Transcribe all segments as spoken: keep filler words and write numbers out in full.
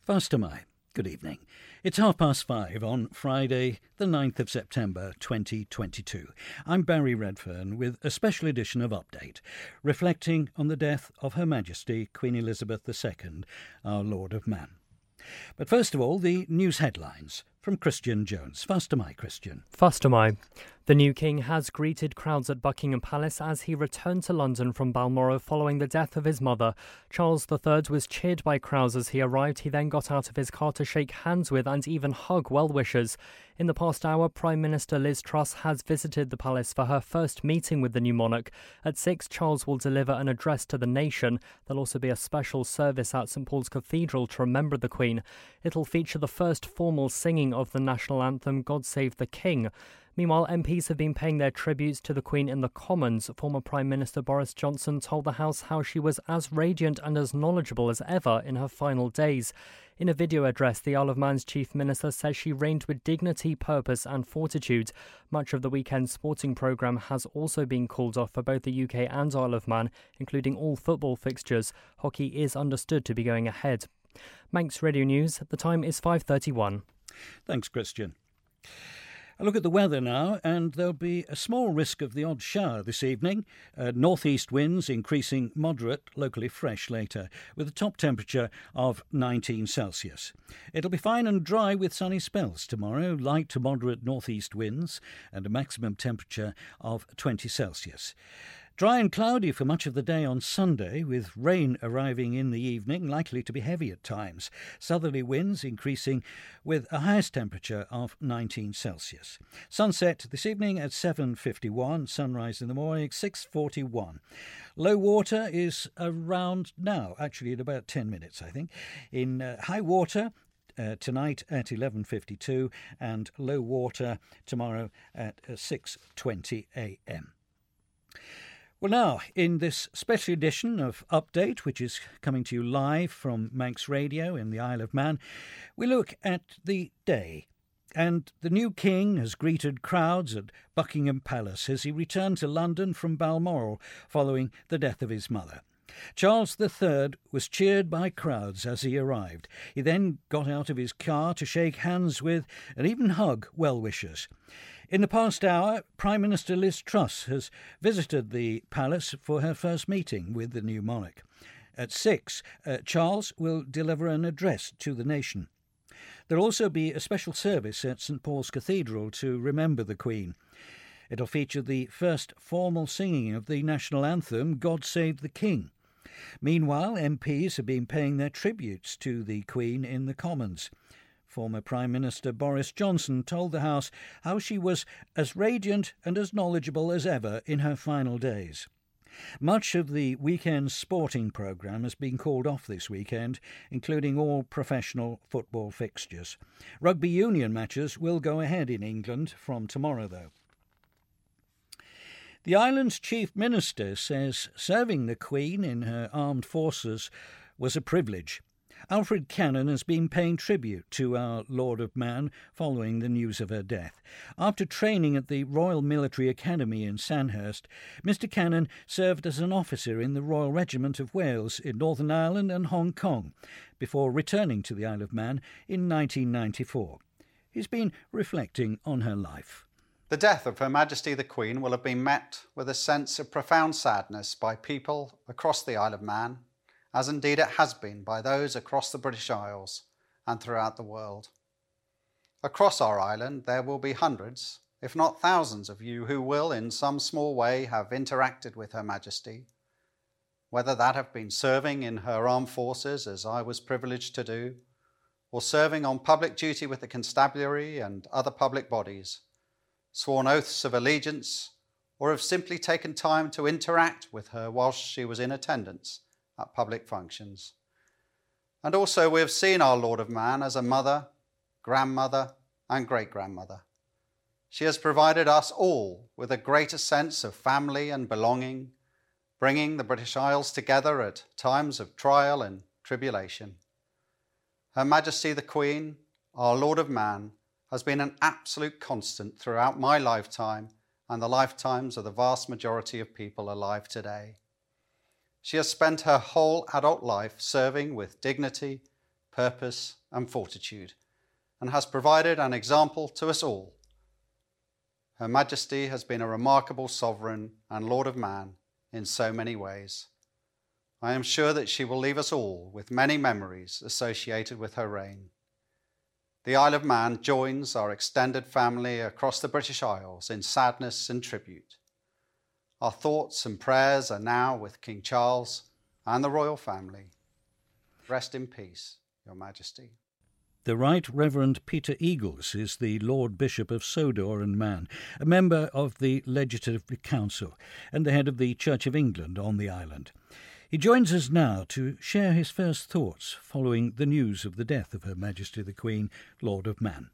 First am I. Good evening. It's half past five on Friday, the ninth of September twenty twenty-two. I'm Barry Redfern with a special edition of Update, reflecting on the death of Her Majesty Queen Elizabeth the Second, our Lord of Man. But first of all, the news headlines from Christian Jones. First am I, Christian. First am I. The new king has greeted crowds at Buckingham Palace as he returned to London from Balmoral following the death of his mother. Charles the Third was cheered by crowds as he arrived. He then got out of his car to shake hands with and even hug well-wishers. In the past hour, Prime Minister Liz Truss has visited the palace for her first meeting with the new monarch. At six, Charles will deliver an address to the nation. There'll also be a special service at St Paul's Cathedral to remember the Queen. It'll feature the first formal singing of the national anthem, God Save the King. Meanwhile, M Ps have been paying their tributes to the Queen in the Commons. Former Prime Minister Boris Johnson told the House how she was as radiant and as knowledgeable as ever in her final days. In a video address, the Isle of Man's Chief Minister says she reigned with dignity, purpose and fortitude. Much of the weekend's sporting programme has also been called off for both the U K and Isle of Man, including all football fixtures. Hockey is understood to be going ahead. Manx Radio News. The time is five thirty-one. Thanks, Christian. A look at the weather now, and there'll be a small risk of the odd shower this evening. Uh, northeast winds increasing moderate, locally fresh later, with a top temperature of nineteen Celsius. It'll be fine and dry with sunny spells tomorrow, light to moderate northeast winds, and a maximum temperature of twenty Celsius. Dry and cloudy for much of the day on Sunday, with rain arriving in the evening, likely to be heavy at times. Southerly winds increasing with a highest temperature of nineteen Celsius. Sunset this evening at seven fifty-one, sunrise in the morning six forty-one. Low water is around now, actually in about ten minutes, I think. In uh, high water, Uh, tonight at eleven fifty-two, and low water tomorrow at uh, six twenty a.m. Well, now, in this special edition of Update, which is coming to you live from Manx Radio in the Isle of Man, we look at the day. And the new king has greeted crowds at Buckingham Palace as he returned to London from Balmoral following the death of his mother. Charles the Third was cheered by crowds as he arrived. He then got out of his car to shake hands with and even hug well-wishers. In the past hour, Prime Minister Liz Truss has visited the palace for her first meeting with the new monarch. At six, uh, Charles will deliver an address to the nation. There'll also be a special service at St Paul's Cathedral to remember the Queen. It'll feature the first formal singing of the national anthem, God Save the King. Meanwhile, M Ps have been paying their tributes to the Queen in the Commons. Former Prime Minister Boris Johnson told the House how she was as radiant and as knowledgeable as ever in her final days. Much of the weekend's sporting programme has been called off this weekend, including all professional football fixtures. Rugby union matches will go ahead in England from tomorrow, though. The island's chief minister says serving the Queen in her armed forces was a privilege. Alfred Cannon has been paying tribute to our Lord of Man following the news of her death. After training at the Royal Military Academy in Sandhurst, Mister Cannon served as an officer in the Royal Regiment of Wales in Northern Ireland and Hong Kong, before returning to the Isle of Man in nineteen ninety-four. He's been reflecting on her life. The death of Her Majesty the Queen will have been met with a sense of profound sadness by people across the Isle of Man, as indeed it has been by those across the British Isles and throughout the world. Across our island there will be hundreds, if not thousands of you who will in some small way have interacted with Her Majesty, whether that have been serving in her armed forces as I was privileged to do, or serving on public duty with the constabulary and other public bodies, sworn oaths of allegiance, or have simply taken time to interact with her whilst she was in attendance at public functions. And also we have seen our Lord of Man as a mother, grandmother and great-grandmother. She has provided us all with a greater sense of family and belonging, bringing the British Isles together at times of trial and tribulation. Her Majesty the Queen, our Lord of Man, has been an absolute constant throughout my lifetime and the lifetimes of the vast majority of people alive today. She has spent her whole adult life serving with dignity, purpose and fortitude, and has provided an example to us all. Her Majesty has been a remarkable sovereign and Lord of Man in so many ways. I am sure that she will leave us all with many memories associated with her reign. The Isle of Man joins our extended family across the British Isles in sadness and tribute. Our thoughts and prayers are now with King Charles and the royal family. Rest in peace, Your Majesty. The Right Reverend Peter Eagles is the Lord Bishop of Sodor and Man, a member of the Legislative Council and the head of the Church of England on the island. He joins us now to share his first thoughts following the news of the death of Her Majesty the Queen, Lord of Man.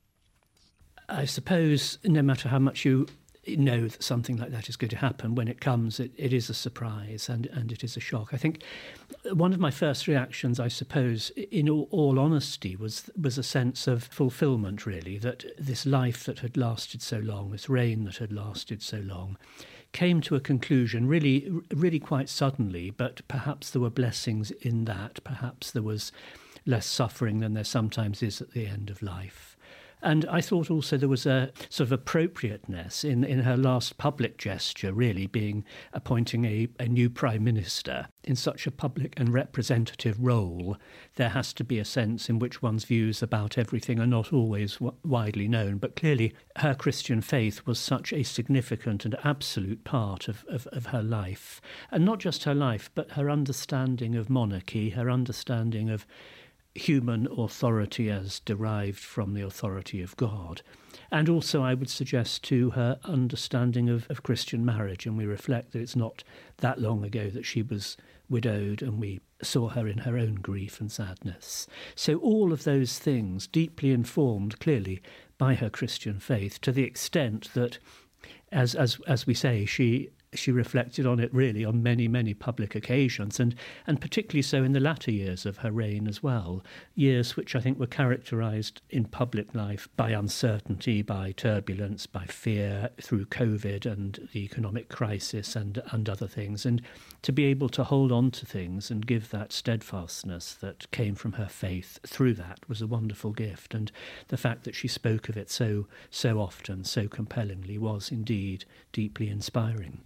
I suppose no matter how much you know that something like that is going to happen, when it comes, it, it is a surprise and, and it is a shock. I think one of my first reactions, I suppose, in all, all honesty, was was a sense of fulfilment, really, that this life that had lasted so long, this reign that had lasted so long, came to a conclusion really, really quite suddenly, but perhaps there were blessings in that. Perhaps there was less suffering than there sometimes is at the end of life. And I thought also there was a sort of appropriateness in, in her last public gesture, really being appointing a, a new Prime Minister. In such a public and representative role, there has to be a sense in which one's views about everything are not always w- widely known. But clearly her Christian faith was such a significant and absolute part of, of, of her life. And not just her life, but her understanding of monarchy, her understanding of human authority as derived from the authority of God. And also, I would suggest, to her understanding of, of Christian marriage. And we reflect that it's not that long ago that she was widowed, and we saw her in her own grief and sadness. So all of those things deeply informed, clearly, by her Christian faith, to the extent that, as as as we say, she She reflected on it really on many, many public occasions, and, and particularly so in the latter years of her reign as well, years which I think were characterised in public life by uncertainty, by turbulence, by fear, through COVID and the economic crisis and, and other things. And to be able to hold on to things and give that steadfastness that came from her faith through that was a wonderful gift. And the fact that she spoke of it so, so often, so compellingly, was indeed deeply inspiring.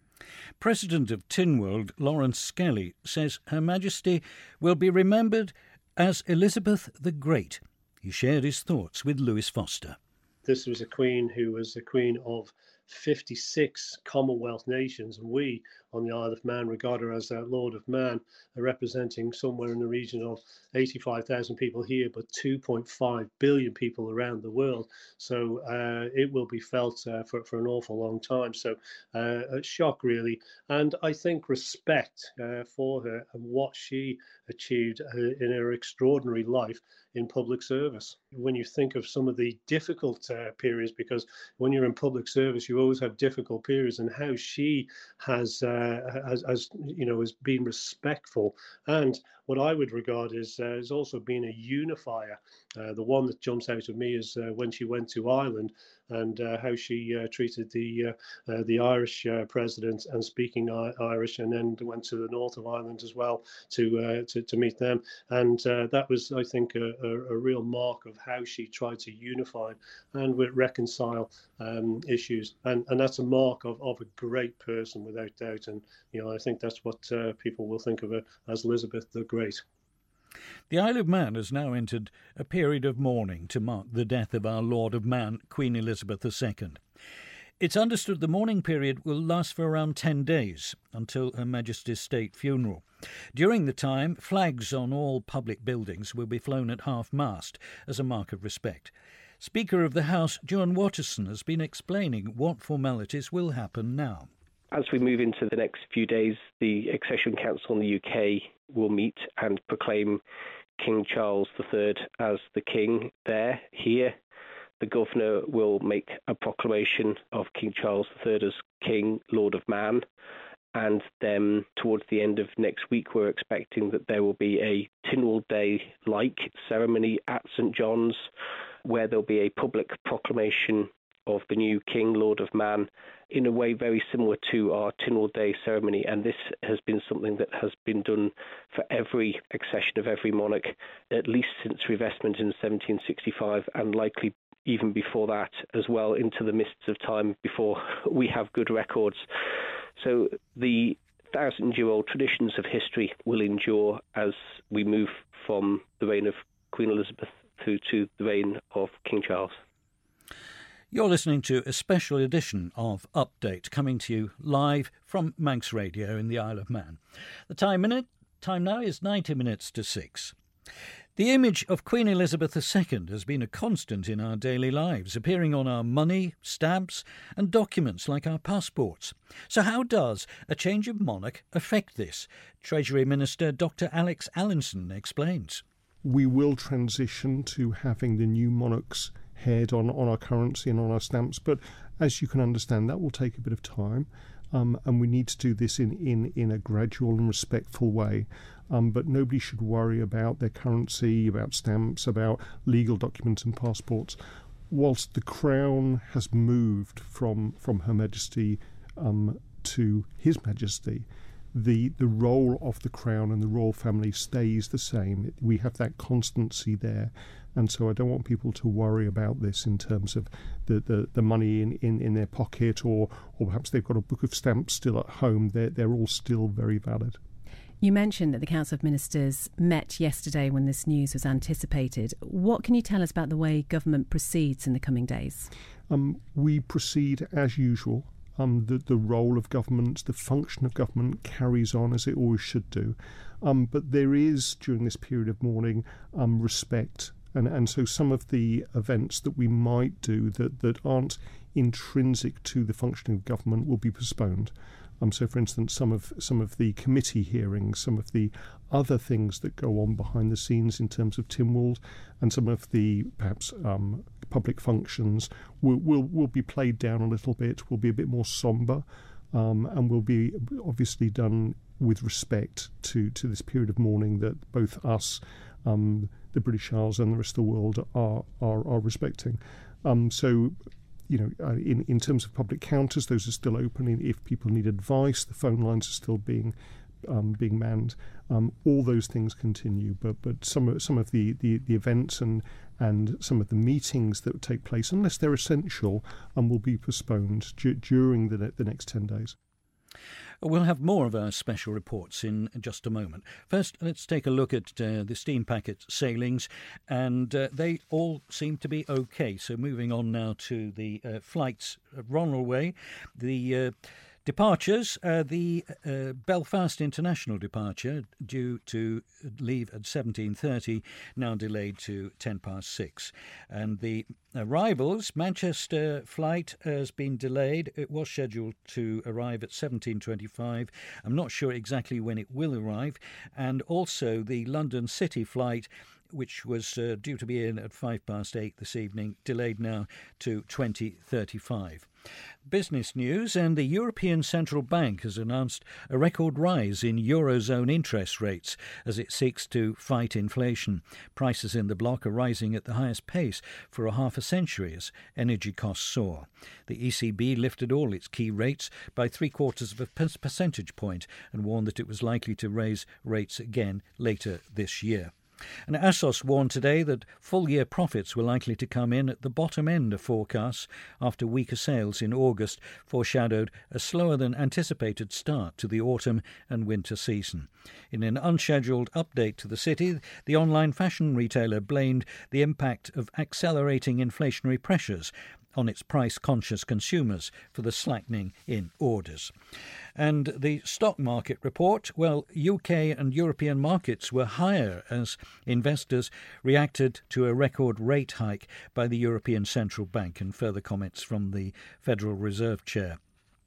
President of Tynwald, Lawrence Skelly, says Her Majesty will be remembered as Elizabeth the Great. He shared his thoughts with Lewis Foster. This was a queen who was the queen of fifty-six Commonwealth nations, and we on the Isle of Man regard her as a Lord of Man, representing somewhere in the region of eighty-five thousand people here, but two point five billion people around the world. So uh, it will be felt uh, for, for an awful long time. So uh, a shock, really. And I think respect uh, for her and what she achieved uh, in her extraordinary life in public service. When you think of some of the difficult uh, periods, because when you're in public service, you always have difficult periods, and how she has, uh, has, has you know, has been respectful, and what I would regard as uh, as also being a unifier. Uh, the one that jumps out at me is uh, when she went to Ireland, and uh, how she uh, treated the uh, uh, the Irish uh, president and speaking I- Irish, and then went to the north of Ireland as well to uh, to, to meet them. And uh, that was, I think, a, a, a real mark of how she tried to unify and reconcile um, issues. And and that's a mark of, of a great person, without doubt. And you know, I think that's what uh, people will think of her as, Elizabeth the Great. The Isle of Man has now entered a period of mourning to mark the death of our Lord of Man, Queen Elizabeth the Second. It's understood the mourning period will last for around ten days, until Her Majesty's state funeral. During the time, flags on all public buildings will be flown at half-mast as a mark of respect. Speaker of the House, Joan Watterson, has been explaining what formalities will happen now. As we move into the next few days, the Accession Council in the U K will meet and proclaim King Charles the Third as the King there. Here, the Governor will make a proclamation of King Charles the Third as King, Lord of Man. And then towards the end of next week, we're expecting that there will be a Tynwald Day-like ceremony at St John's, where there'll be a public proclamation of the new King, Lord of Man, in a way very similar to our Tynwald Day ceremony. And this has been something that has been done for every accession of every monarch, at least since revestment in seventeen sixty-five, and likely even before that as well, into the mists of time before we have good records. So the thousand-year-old traditions of history will endure as we move from the reign of Queen Elizabeth through to the reign of King Charles. You're listening to a special edition of Update, coming to you live from Manx Radio in the Isle of Man. The time minute time now is ninety minutes to six. The image of Queen Elizabeth the Second has been a constant in our daily lives, appearing on our money, stamps and documents like our passports. So how does a change of monarch affect this? Treasury Minister Doctor Alex Allinson explains. We will transition to having the new monarch's head on, on our currency and on our stamps, but as you can understand, that will take a bit of time, um, and we need to do this in, in, in a gradual and respectful way. Um, but nobody should worry about their currency, about stamps, about legal documents and passports. Whilst the Crown has moved from, from Her Majesty um, to His Majesty, the the role of the Crown and the royal family stays the same. We have that constancy there. And so I don't want people to worry about this in terms of the, the, the money in, in, in their pocket, or, or perhaps they've got a book of stamps still at home. They're, they're all still very valid. You mentioned that the Council of Ministers met yesterday when this news was anticipated. What can you tell us about the way government proceeds in the coming days? Um, we proceed as usual. Um, the, the role of government, the function of government carries on as it always should do. Um, but there is, during this period of mourning, um, respect. And, and so some of the events that we might do that, that aren't intrinsic to the functioning of government will be postponed. Um, so, for instance, some of some of the committee hearings, some of the other things that go on behind the scenes in terms of Tynwald, and some of the perhaps um, public functions will, will will be played down a little bit, will be a bit more sombre, um, and will be obviously done with respect to, to this period of mourning that both us, um, the British Isles, and the rest of the world are are, are respecting. Um, so. You know, uh, in, in terms of public counters, those are still open. If people need advice, the phone lines are still being um, being manned. Um, all those things continue, but but some of, some of the, the, the events and and some of the meetings that take place, unless they're essential, um, will be postponed du- during the the next ten days. We'll have more of our special reports in just a moment. First, let's take a look at uh, the steam packet sailings, and uh, they all seem to be okay. So moving on now to the uh, flights at Ronaldway. The uh, departures, uh, the uh, Belfast International departure, due to leave at seventeen thirty, now delayed to ten past six. And the arrivals, Manchester flight has been delayed. It was scheduled to arrive at seventeen twenty-five. I'm not sure exactly when it will arrive. And also the London City flight, which was uh, due to be in at five past eight this evening, delayed now to twenty thirty-five. Business news, and the European Central Bank has announced a record rise in Eurozone interest rates as it seeks to fight inflation. Prices in the bloc are rising at the highest pace for a half a century as energy costs soar. The E C B lifted all its key rates by three quarters of a percentage point and warned that it was likely to raise rates again later this year. And ASOS warned today that full-year profits were likely to come in at the bottom end of forecasts after weaker sales in August foreshadowed a slower-than-anticipated start to the autumn and winter season. In an unscheduled update to the city, the online fashion retailer blamed the impact of accelerating inflationary pressures on its price-conscious consumers for the slackening in orders. And the stock market report, well, U K and European markets were higher as investors reacted to a record rate hike by the European Central Bank, and further comments from the Federal Reserve Chair.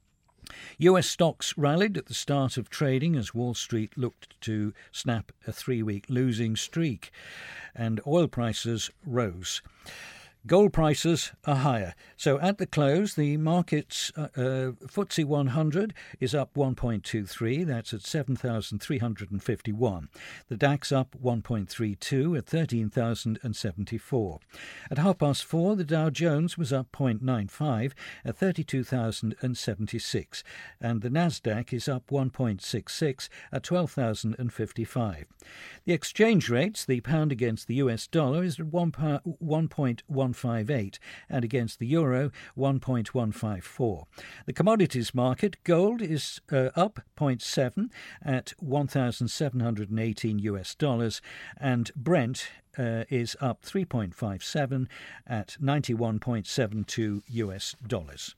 U S stocks rallied at the start of trading as Wall Street looked to snap a three-week losing streak, and oil prices rose. Gold prices are higher. So at the close, the market's uh, uh, F T S E one hundred is up one point two three. That's at seven thousand three hundred fifty-one. The DAX up one point three two at thirteen thousand seventy-four. At half past four, the Dow Jones was up zero point nine five at thirty-two thousand seventy-six. And the Nasdaq is up one point six six at twelve thousand fifty-five. The exchange rates, the pound against the U S dollar is at one point one five eight and against the euro one point one five four. The commodities market, gold is uh, up zero point seven at one thousand seven hundred eighteen U S dollars, and Brent uh, is up three point five seven at ninety-one point seven two U S dollars.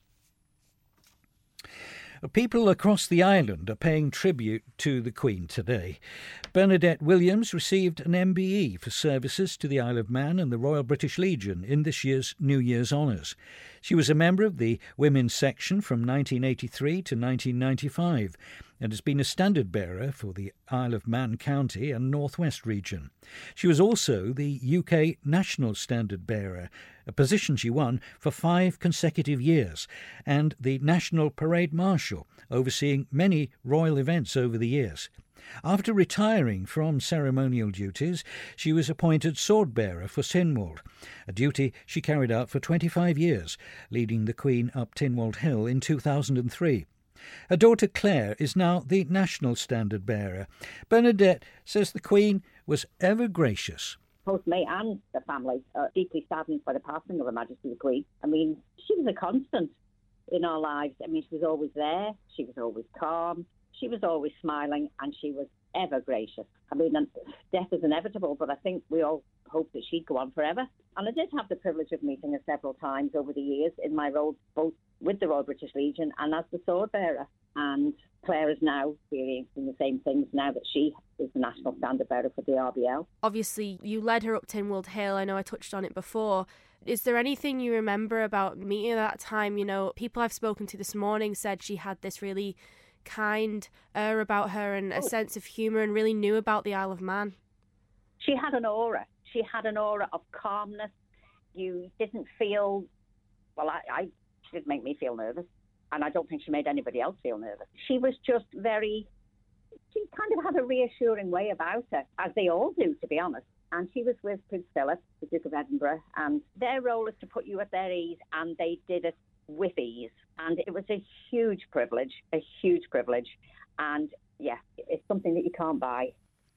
People across the island are paying tribute to the Queen today. Bernadette Williams received an M B E for services to the Isle of Man and the Royal British Legion in this year's New Year's Honours. She was a member of the Women's Section from nineteen eighty-three to nineteen ninety-five and has been a standard bearer for the Isle of Man County and North West region. She was also the U K National Standard Bearer, a position she won for five consecutive years, and the National Parade Marshal, overseeing many royal events over the years. After retiring from ceremonial duties, she was appointed sword bearer for Tynwald, a duty she carried out for twenty-five years, leading the Queen up Tynwald Hill in two thousand three. Her daughter Claire is now the National Standard Bearer. Bernadette says the Queen was ever gracious. Both me and the family are deeply saddened by the passing of Her Majesty the Queen. I mean, she was a constant in our lives. I mean, she was always there, she was always calm, she was always smiling, and she was ever gracious. I mean, death is inevitable, but I think we all hope that she'd go on forever. And I did have the privilege of meeting her several times over the years in my role both with the Royal British Legion and as the sword bearer. And Claire is now experiencing the same things now that she is the National Standard Bearer for the R B L. Obviously, you led her up Tynwald Hill. I know I touched on it before. Is there anything you remember about meeting her at that time? You know, people I've spoken to this morning said she had this really kind air about her and a oh. sense of humour and really knew about the Isle of Man. She had an aura. She had an aura of calmness. You didn't feel, well, I, I she did make me feel nervous. And I don't think she made anybody else feel nervous. She was just very, she kind of had a reassuring way about her, as they all do, to be honest. And she was with Prince Philip, the Duke of Edinburgh, and their role is to put you at their ease, and they did it with ease. And it was a huge privilege, a huge privilege. And, yeah, it's something that you can't buy.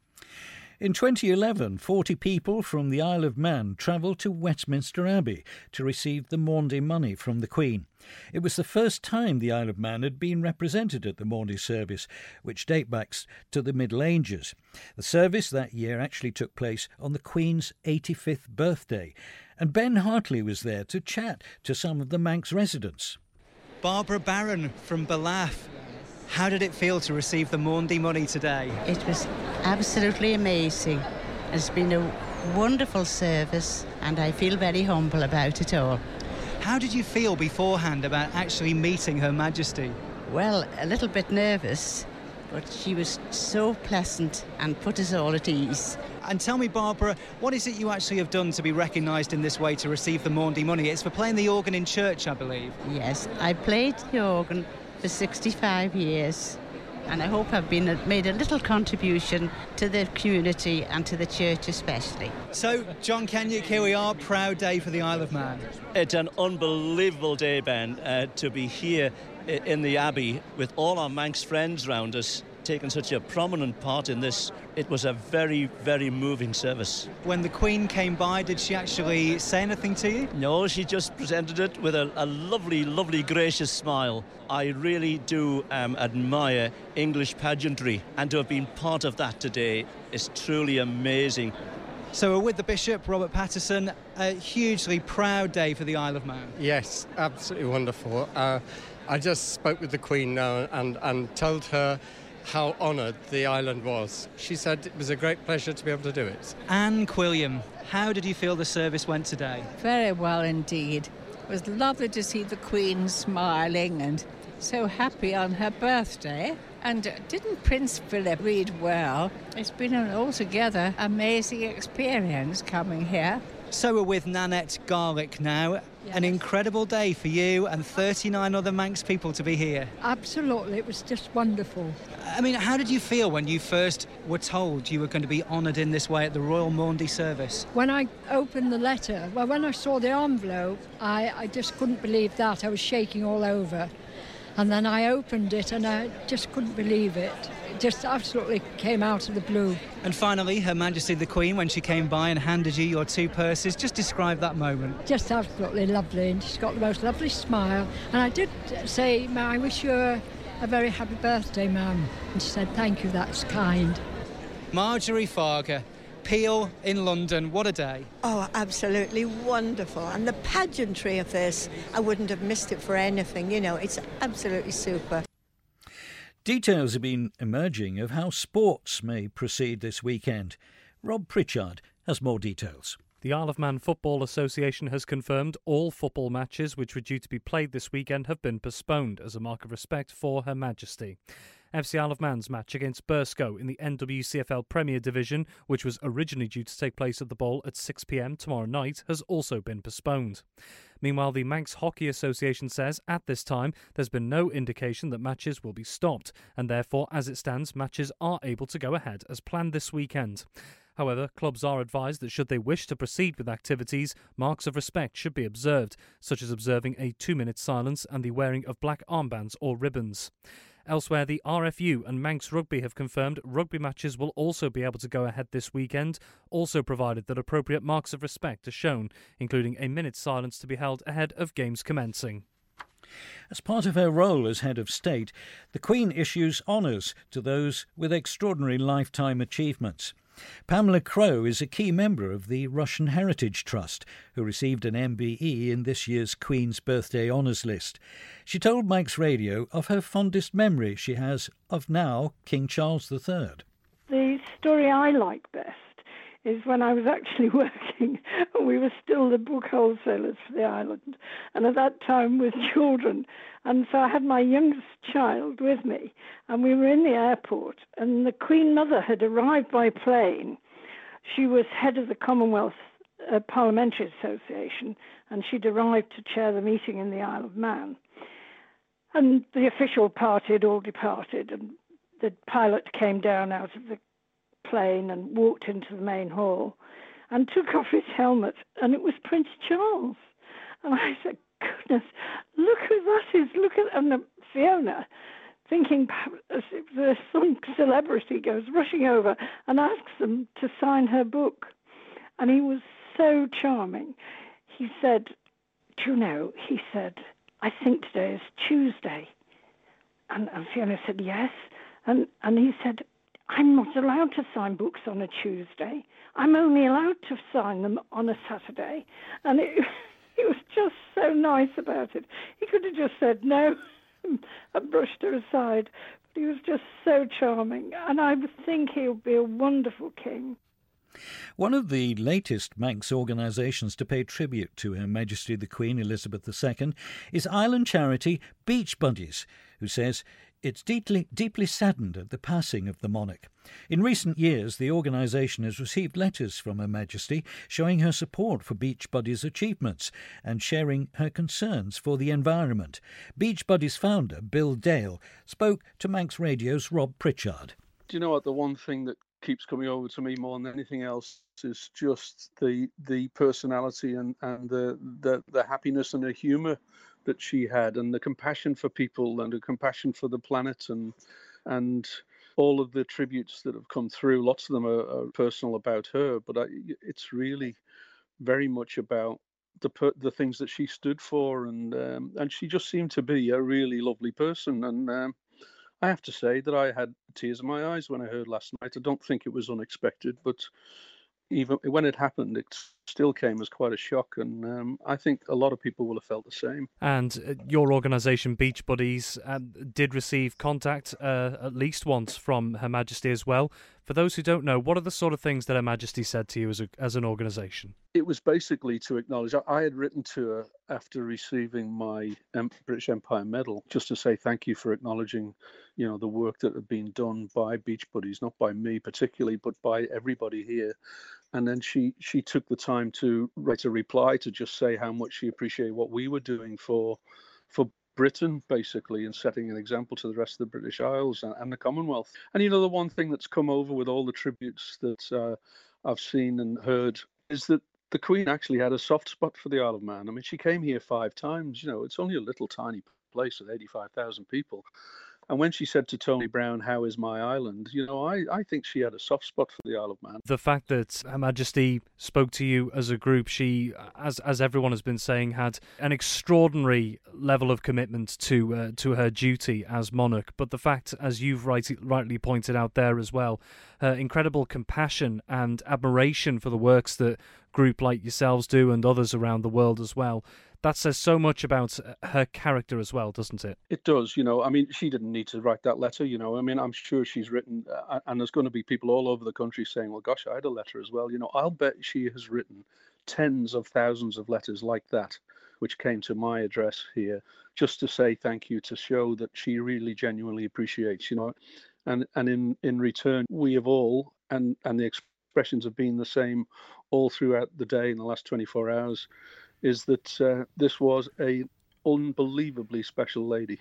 In twenty eleven, forty people from the Isle of Man travelled to Westminster Abbey to receive the Maundy money from the Queen. It was the first time the Isle of Man had been represented at the Maundy service, which dates back to the Middle Ages. The service that year actually took place on the Queen's eighty-fifth birthday, and Ben Hartley was there to chat to some of the Manx residents. Barbara Barron from Ballaugh. How did it feel to receive the Maundy money today? It was absolutely amazing. It's been a wonderful service and I feel very humble about it all. How did you feel beforehand about actually meeting Her Majesty? Well, a little bit nervous, but she was so pleasant and put us all at ease. And tell me, Barbara, what is it you actually have done to be recognised in this way to receive the Maundy money? It's for playing the organ in church, I believe. Yes, I played the organ for sixty-five years, and I hope I've been made a little contribution to the community and to the church especially. So, John Kenyock, here we are, proud day for the Isle of Man. It's an unbelievable day, Ben, uh, to be here in the Abbey with all our Manx friends round us, taking such a prominent part in this. It was a very, very moving service. When the Queen came by, did she actually say anything to you? No, she just presented it with a, a lovely, lovely, gracious smile. I really do um, admire English pageantry, and to have been part of that today is truly amazing. So we're with the Bishop, Robert Patterson. A hugely proud day for the Isle of Man. Yes, absolutely wonderful. Uh, I just spoke with the Queen now and, and told her how honoured the island was. She said it was a great pleasure to be able to do it. Anne Quilliam, how did you feel the service went today? Very well indeed. It was lovely to see the Queen smiling and so happy on her birthday. And didn't Prince Philip read well? It's been an altogether amazing experience coming here. So we're with Nanette Garlick now. Yes. An incredible day for you and thirty-nine other Manx people to be here. Absolutely, it was just wonderful. I mean, how did you feel when you first were told you were going to be honoured in this way at the Royal Maundy service? When I opened the letter, well, when I saw the envelope, I, I just couldn't believe that. I was shaking all over. And then I opened it and I just couldn't believe it. It just absolutely came out of the blue. And finally, Her Majesty the Queen, when she came by and handed you your two purses, just describe that moment. Just absolutely lovely, and she's got the most lovely smile. And I did say, I wish you a, a very happy birthday, ma'am. And she said, thank you, that's kind. Marjorie Farger, Peel in London, what a day. Oh, absolutely wonderful. And the pageantry of this, I wouldn't have missed it for anything. You know, it's absolutely super. Details have been emerging of how sports may proceed this weekend. Rob Pritchard has more details. The Isle of Man Football Association has confirmed all football matches which were due to be played this weekend have been postponed as a mark of respect for Her Majesty. F C Isle of Man's match against Burscough in the N W C F L Premier Division, which was originally due to take place at the Bowl at six p m tomorrow night, has also been postponed. Meanwhile, the Manx Hockey Association says at this time there's been no indication that matches will be stopped, and therefore, as it stands, matches are able to go ahead as planned this weekend. However, clubs are advised that should they wish to proceed with activities, marks of respect should be observed, such as observing a two-minute silence and the wearing of black armbands or ribbons. Elsewhere, the R F U and Manx Rugby have confirmed rugby matches will also be able to go ahead this weekend, also provided that appropriate marks of respect are shown, including a minute's silence to be held ahead of games commencing. As part of her role as head of state, the Queen issues honours to those with extraordinary lifetime achievements. Pamela Crowe is a key member of the Russian Heritage Trust, who received an M B E in this year's Queen's Birthday Honours list. She told Manx Radio of her fondest memory she has of now King Charles the Third. The story I like best is when I was actually working and we were still the book wholesalers for the island, and at that time with children. And so I had my youngest child with me, and we were in the airport, and the Queen Mother had arrived by plane. She was head of the Commonwealth uh, Parliamentary Association, and she'd arrived to chair the meeting in the Isle of Man. And the official party had all departed, and the pilot came down out of the plane and walked into the main hall and took off his helmet, and it was Prince Charles. And I said, goodness, look who that is, look at, and the, Fiona, thinking as if there's some celebrity, goes rushing over and asks them to sign her book. And he was so charming. He said, do you know, he said, I think today is Tuesday. And, and Fiona said, yes. And, and he said, I'm not allowed to sign books on a Tuesday. I'm only allowed to sign them on a Saturday. And it, he was just so nice about it. He could have just said no and brushed her aside. But he was just so charming. And I think he'll be a wonderful king. One of the latest Manx organisations to pay tribute to Her Majesty the Queen Elizabeth the Second is island charity Beach Buddies, who says it's deeply, deeply saddened at the passing of the monarch. In recent years, the organisation has received letters from Her Majesty showing her support for Beach Buddies' achievements and sharing her concerns for the environment. Beach Buddies founder Bill Dale spoke to Manx Radio's Rob Pritchard. Do you know what? The one thing that keeps coming over to me more than anything else is just the the personality and, and the, the, the happiness and the humour that she had, and the compassion for people and the compassion for the planet, and and all of the tributes that have come through. Lots of them are, are personal about her, but I, it's really very much about the the things that she stood for, and um, and she just seemed to be a really lovely person. And um, I have to say that I had tears in my eyes when I heard last night. I don't think it was unexpected, but even when it happened, it's still came as quite a shock, and um, I think a lot of people will have felt the same. And uh, your organisation, Beach Buddies, uh, did receive contact uh, at least once from Her Majesty as well. For those who don't know, what are the sort of things that Her Majesty said to you as a, as an organisation? It was basically to acknowledge. I had written to her after receiving my um, British Empire Medal, just to say thank you for acknowledging, you know, the work that had been done by Beach Buddies, not by me particularly, but by everybody here. And then she she took the time to write a reply to just say how much she appreciated what we were doing for for Britain, basically, and setting an example to the rest of the British Isles and, and the Commonwealth. And, you know, the one thing that's come over with all the tributes that uh, I've seen and heard is that the Queen actually had a soft spot for the Isle of Man. I mean, she came here five times. You know, it's only a little tiny place with eighty-five thousand people. And when she said to Tony Brown, "How is my island?" you know, I, I think she had a soft spot for the Isle of Man. The fact that Her Majesty spoke to you as a group, she, as as everyone has been saying, had an extraordinary level of commitment to uh, to her duty as monarch. But the fact, as you've right, rightly pointed out there as well, her incredible compassion and admiration for the works that group like yourselves do and others around the world as well. That says so much about her character as well, doesn't it? It does, you know. I mean, she didn't need to write that letter, you know. I mean, I'm sure she's written, uh, and there's going to be people all over the country saying, well, gosh, I had a letter as well. You know, I'll bet she has written tens of thousands of letters like that, which came to my address here, just to say thank you, to show that she really genuinely appreciates, you know. And and in, in return, we have all, and, and the expressions have been the same all throughout the day in the last twenty-four hours, is that uh, this was a unbelievably special lady.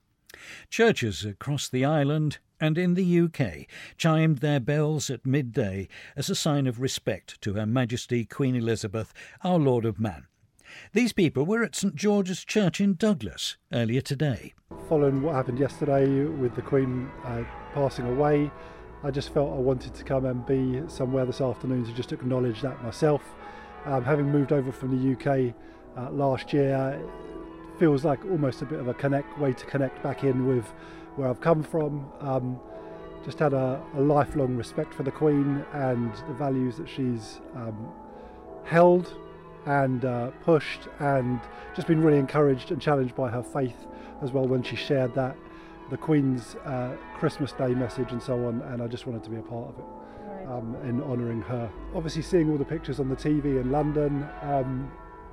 Churches across the island and in the U K chimed their bells at midday as a sign of respect to Her Majesty Queen Elizabeth, our Lord of Man. These people were at St George's Church in Douglas earlier today. Following what happened yesterday with the Queen uh, passing away, I just felt I wanted to come and be somewhere this afternoon to just acknowledge that myself. Um, having moved over from the U K uh, last year, it feels like almost a bit of a connect way to connect back in with where I've come from. Um, just had a, a lifelong respect for the Queen and the values that she's um, held and uh, pushed, and just been really encouraged and challenged by her faith as well when she shared that, the Queen's uh, Christmas Day message and so on, and I just wanted to be a part of it. Um, in honouring her. Obviously, seeing all the pictures on the T V in London, um,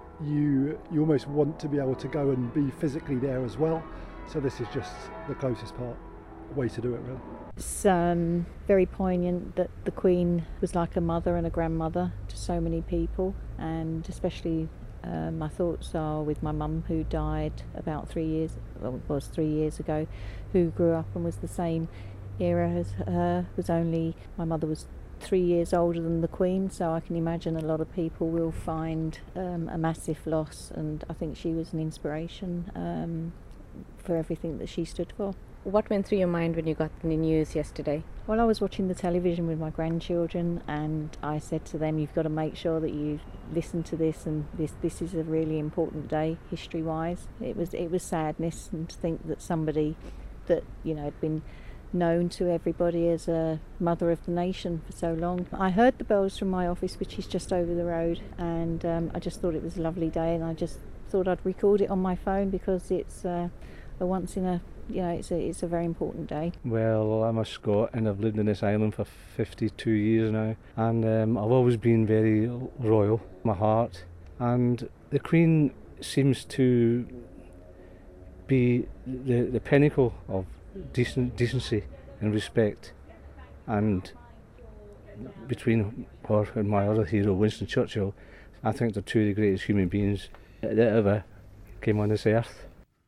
you you almost want to be able to go and be physically there as well. So this is just the closest part way to do it, really. It's um, very poignant that the Queen was like a mother and a grandmother to so many people, and especially uh, my thoughts are with my mum, who died about three years, well, it was three years ago, who grew up and was the same era as her. Was only my mother was three years older than the Queen, so I can imagine a lot of people will find um, a massive loss, and I think she was an inspiration um, for everything that she stood for. What went through your mind when you got the news yesterday? Well, I was watching the television with my grandchildren, and I said to them, you've got to make sure that you listen to this, and this this is a really important day history-wise. It was it was sadness, and to think that somebody that, you know, had been known to everybody as a mother of the nation for so long. I heard the bells from my office, which is just over the road, and um, I just thought it was a lovely day, and I just thought I'd record it on my phone because it's uh, a once in a, you know, it's a, it's a very important day. Well, I'm a Scot and I've lived in this island for fifty-two years now, and um, I've always been very royal, my heart, and the Queen seems to be the, the pinnacle of decent decency and respect, and between her and my other hero, Winston Churchill, I think they're two of the greatest human beings that ever came on this earth.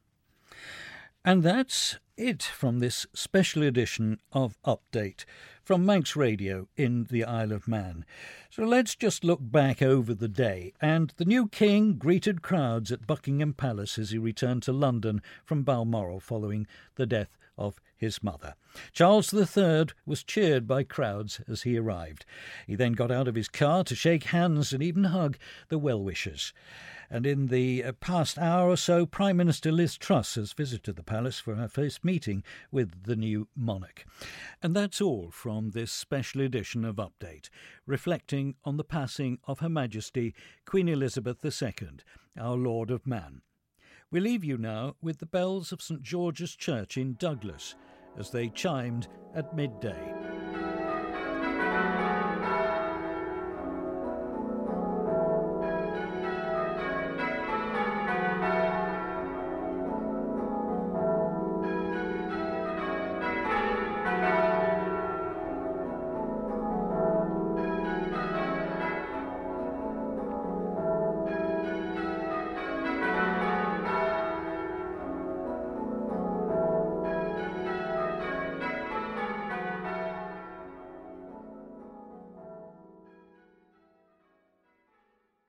And that's it from this special edition of Update from Manx Radio in the Isle of Man. So let's just look back over the day. And the new king greeted crowds at Buckingham Palace as he returned to London from Balmoral following the death of his mother. Charles the Third was cheered by crowds as he arrived. He then got out of his car to shake hands and even hug the well-wishers. And in the past hour or so, Prime Minister Liz Truss has visited the palace for her first meeting with the new monarch. And that's all from this special edition of Update, reflecting on the passing of Her Majesty Queen Elizabeth the Second, our Lord of Man. We leave you now with the bells of St George's Church in Douglas as they chimed at midday.